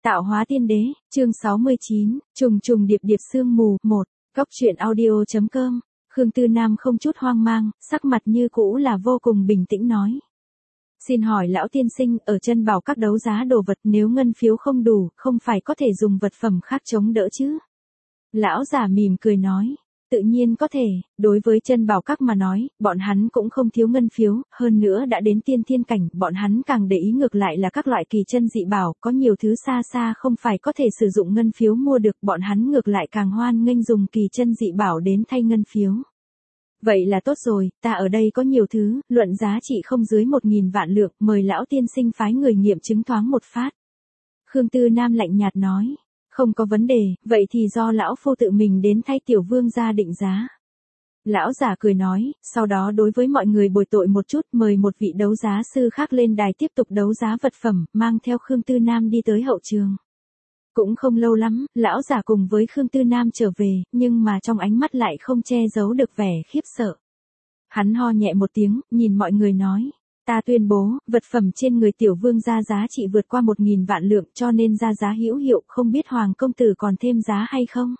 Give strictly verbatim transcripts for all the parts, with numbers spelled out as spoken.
Tạo hóa tiên đế, chương sáu mươi chín, trùng trùng điệp điệp sương mù, một, góc truyện audio.com, Khương Tư Nam không chút hoang mang, sắc mặt như cũ là vô cùng bình tĩnh nói. Xin hỏi lão tiên sinh, ở chân bảo các đấu giá đồ vật nếu ngân phiếu không đủ, không phải có thể dùng vật phẩm khác chống đỡ chứ? Lão giả mỉm cười nói. Tự nhiên có thể, đối với chân bảo các mà nói, bọn hắn cũng không thiếu ngân phiếu, hơn nữa đã đến tiên thiên cảnh, bọn hắn càng để ý ngược lại là các loại kỳ chân dị bảo, có nhiều thứ xa xa không phải có thể sử dụng ngân phiếu mua được, bọn hắn ngược lại càng hoan nghênh dùng kỳ chân dị bảo đến thay ngân phiếu. Vậy là tốt rồi, ta ở đây có nhiều thứ, luận giá trị không dưới một nghìn vạn lượng, mời lão tiên sinh phái người nghiệm chứng thoáng một phát. Khương Tư Nam lạnh nhạt nói. Không có vấn đề, vậy thì do lão phu tự mình đến thay tiểu vương ra định giá. Lão giả cười nói, sau đó đối với mọi người bồi tội một chút, mời một vị đấu giá sư khác lên đài tiếp tục đấu giá vật phẩm, mang theo Khương Tư Nam đi tới hậu trường. Cũng không lâu lắm, lão giả cùng với Khương Tư Nam trở về, nhưng mà trong ánh mắt lại không che giấu được vẻ khiếp sợ. Hắn ho nhẹ một tiếng, nhìn mọi người nói. Ta tuyên bố, vật phẩm trên người tiểu vương gia giá trị vượt qua một nghìn vạn lượng cho nên ra giá hữu hiệu, không biết Hoàng công tử còn thêm giá hay không?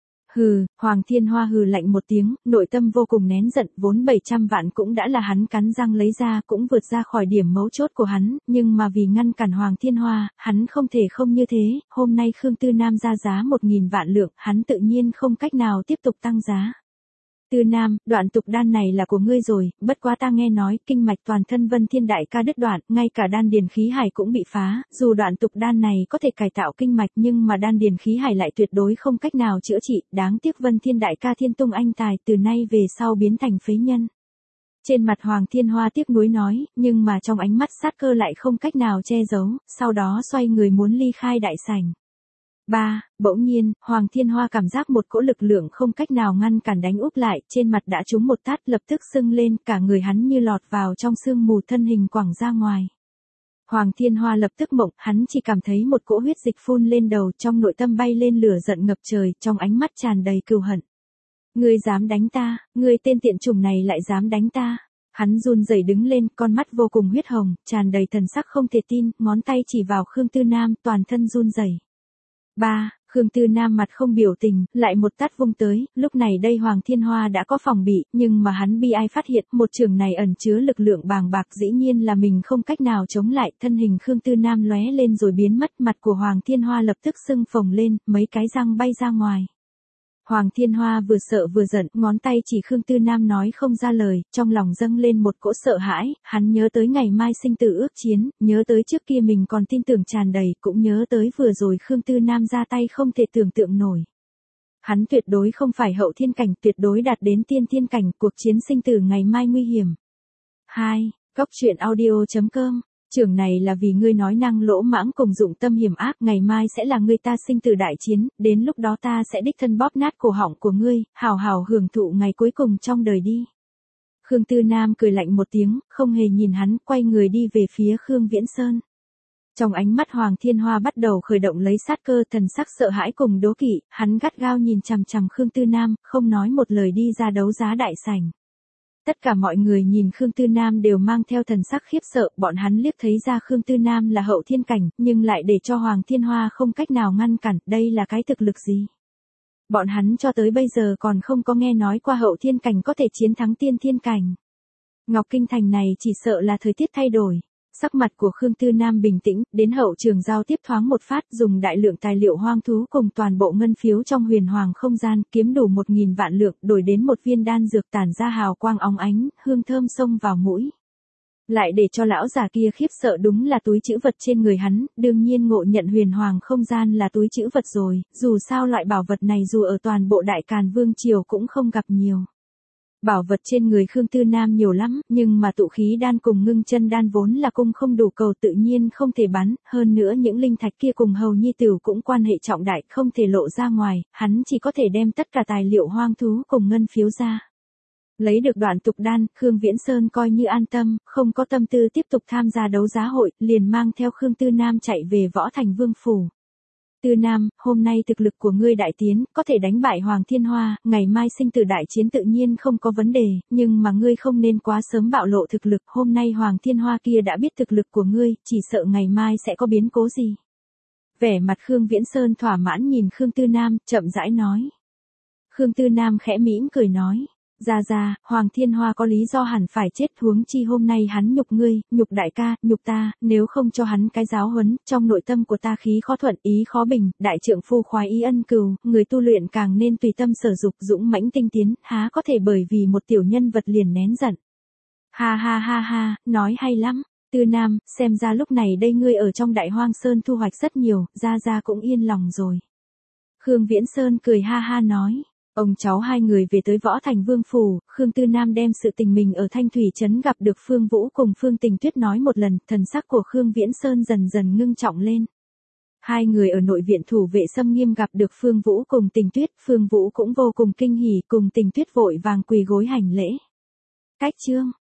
Hừ, Hoàng Thiên Hoa hừ lạnh một tiếng, nội tâm vô cùng nén giận, vốn bảy trăm vạn cũng đã là hắn cắn răng lấy ra, cũng vượt ra khỏi điểm mấu chốt của hắn, nhưng mà vì ngăn cản Hoàng Thiên Hoa, hắn không thể không như thế, hôm nay Khương Tư Nam ra giá một nghìn vạn lượng, hắn tự nhiên không cách nào tiếp tục tăng giá. Tư Nam, đoạn tục đan này là của ngươi rồi, bất quá ta nghe nói, kinh mạch toàn thân Vân Thiên Đại ca đứt đoạn, ngay cả đan điền khí hải cũng bị phá, dù đoạn tục đan này có thể cải tạo kinh mạch nhưng mà đan điền khí hải lại tuyệt đối không cách nào chữa trị, đáng tiếc Vân Thiên Đại ca thiên tung anh tài từ nay về sau biến thành phế nhân. Trên mặt Hoàng Thiên Hoa tiếc nuối nói, nhưng mà trong ánh mắt sát cơ lại không cách nào che giấu, sau đó xoay người muốn ly khai đại sảnh. Ba, bỗng nhiên, Hoàng Thiên Hoa cảm giác một cỗ lực lượng không cách nào ngăn cản đánh úp lại, trên mặt đã trúng một tát lập tức sưng lên, cả người hắn như lọt vào trong sương mù thân hình quẳng ra ngoài. Hoàng Thiên Hoa lập tức mộng, hắn chỉ cảm thấy một cỗ huyết dịch phun lên đầu, trong nội tâm bay lên lửa giận ngập trời, trong ánh mắt tràn đầy cừu hận. Ngươi dám đánh ta, ngươi tên tiện chủng này lại dám đánh ta. Hắn run rẩy đứng lên, con mắt vô cùng huyết hồng, tràn đầy thần sắc không thể tin, ngón tay chỉ vào Khương Tư Nam, toàn thân run rẩy. Ba, Khương Tư Nam mặt không biểu tình, lại một tát vung tới, lúc này đây Hoàng Thiên Hoa đã có phòng bị, nhưng mà hắn bi ai phát hiện, một trường này ẩn chứa lực lượng bàng bạc, dĩ nhiên là mình không cách nào chống lại, thân hình Khương Tư Nam lóe lên rồi biến mất, mặt của Hoàng Thiên Hoa lập tức sưng phồng lên, mấy cái răng bay ra ngoài. Hoàng Thiên Hoa vừa sợ vừa giận, ngón tay chỉ Khương Tư Nam nói không ra lời, trong lòng dâng lên một cỗ sợ hãi, hắn nhớ tới ngày mai sinh tử ước chiến, nhớ tới trước kia mình còn tin tưởng tràn đầy, cũng nhớ tới vừa rồi Khương Tư Nam ra tay không thể tưởng tượng nổi. Hắn tuyệt đối không phải hậu thiên cảnh, tuyệt đối đạt đến tiên thiên cảnh, cuộc chiến sinh tử ngày mai nguy hiểm. Hai, góc truyện audio.com. Trường này là vì ngươi nói năng lỗ mãng cùng dụng tâm hiểm ác, ngày mai sẽ là ngươi ta sinh tử đại chiến, đến lúc đó ta sẽ đích thân bóp nát cổ họng của ngươi, hào hào hưởng thụ ngày cuối cùng trong đời đi. Khương Tư Nam cười lạnh một tiếng, không hề nhìn hắn, quay người đi về phía Khương Viễn Sơn. Trong ánh mắt Hoàng Thiên Hoa bắt đầu khởi động lấy sát cơ, thần sắc sợ hãi cùng đố kỵ, hắn gắt gao nhìn chằm chằm Khương Tư Nam, không nói một lời đi ra đấu giá đại sảnh. Tất cả mọi người nhìn Khương Tư Nam đều mang theo thần sắc khiếp sợ, bọn hắn liếc thấy ra Khương Tư Nam là hậu thiên cảnh, nhưng lại để cho Hoàng Thiên Hoa không cách nào ngăn cản, đây là cái thực lực gì? Bọn hắn cho tới bây giờ còn không có nghe nói qua hậu thiên cảnh có thể chiến thắng tiên thiên cảnh. Ngọc Kinh Thành này chỉ sợ là thời tiết thay đổi. Sắc mặt của Khương Tư Nam bình tĩnh, đến hậu trường giao tiếp thoáng một phát, dùng đại lượng tài liệu hoang thú cùng toàn bộ ngân phiếu trong huyền hoàng không gian, kiếm đủ một nghìn vạn lượng, đổi đến một viên đan dược tản ra hào quang óng ánh, hương thơm xông vào mũi. Lại để cho lão già kia khiếp sợ đúng là túi trữ vật trên người hắn, đương nhiên ngộ nhận huyền hoàng không gian là túi trữ vật rồi, dù sao loại bảo vật này dù ở toàn bộ Đại Càn Vương Triều cũng không gặp nhiều. Bảo vật trên người Khương Tư Nam nhiều lắm, nhưng mà tụ khí đan cùng ngưng chân đan vốn là cung không đủ cầu tự nhiên không thể bắn, hơn nữa những linh thạch kia cùng hầu nhi tử cũng quan hệ trọng đại, không thể lộ ra ngoài, hắn chỉ có thể đem tất cả tài liệu hoang thú cùng ngân phiếu ra. Lấy được đoạn tục đan, Khương Viễn Sơn coi như an tâm, không có tâm tư tiếp tục tham gia đấu giá hội, liền mang theo Khương Tư Nam chạy về Võ Thành Vương Phủ. Tư Nam, hôm nay thực lực của ngươi đại tiến, có thể đánh bại Hoàng Thiên Hoa, ngày mai sinh tử đại chiến tự nhiên không có vấn đề, nhưng mà ngươi không nên quá sớm bạo lộ thực lực, hôm nay Hoàng Thiên Hoa kia đã biết thực lực của ngươi, chỉ sợ ngày mai sẽ có biến cố gì. Vẻ mặt Khương Viễn Sơn thỏa mãn nhìn Khương Tư Nam, chậm rãi nói. Khương Tư Nam khẽ mỉm cười nói. Ra ra, Hoàng Thiên Hoa có lý do hẳn phải chết, huống chi hôm nay hắn nhục ngươi, nhục đại ca, nhục ta, nếu không cho hắn cái giáo huấn, trong nội tâm của ta khí khó thuận, ý khó bình, đại trượng phu khoái ý ân cừu, người tu luyện càng nên tùy tâm sở dục, dũng mãnh tinh tiến, há có thể bởi vì một tiểu nhân vật liền nén giận. Ha ha ha ha, nói hay lắm. Tư Nam, xem ra lúc này đây ngươi ở trong Đại Hoang Sơn thu hoạch rất nhiều, ra ra cũng yên lòng rồi. Khương Viễn Sơn cười ha ha nói. Ông cháu hai người về tới Võ Thành Vương Phủ, Khương Tư Nam đem sự tình mình ở Thanh Thủy Trấn gặp được Phương Vũ cùng Phương Tình Tuyết nói một lần, thần sắc của Khương Viễn Sơn dần dần ngưng trọng lên. Hai người ở nội viện thủ vệ xâm nghiêm gặp được Phương Vũ cùng Tình Tuyết, Phương Vũ cũng vô cùng kinh hỉ, cùng Tình Tuyết vội vàng quỳ gối hành lễ. Cách chương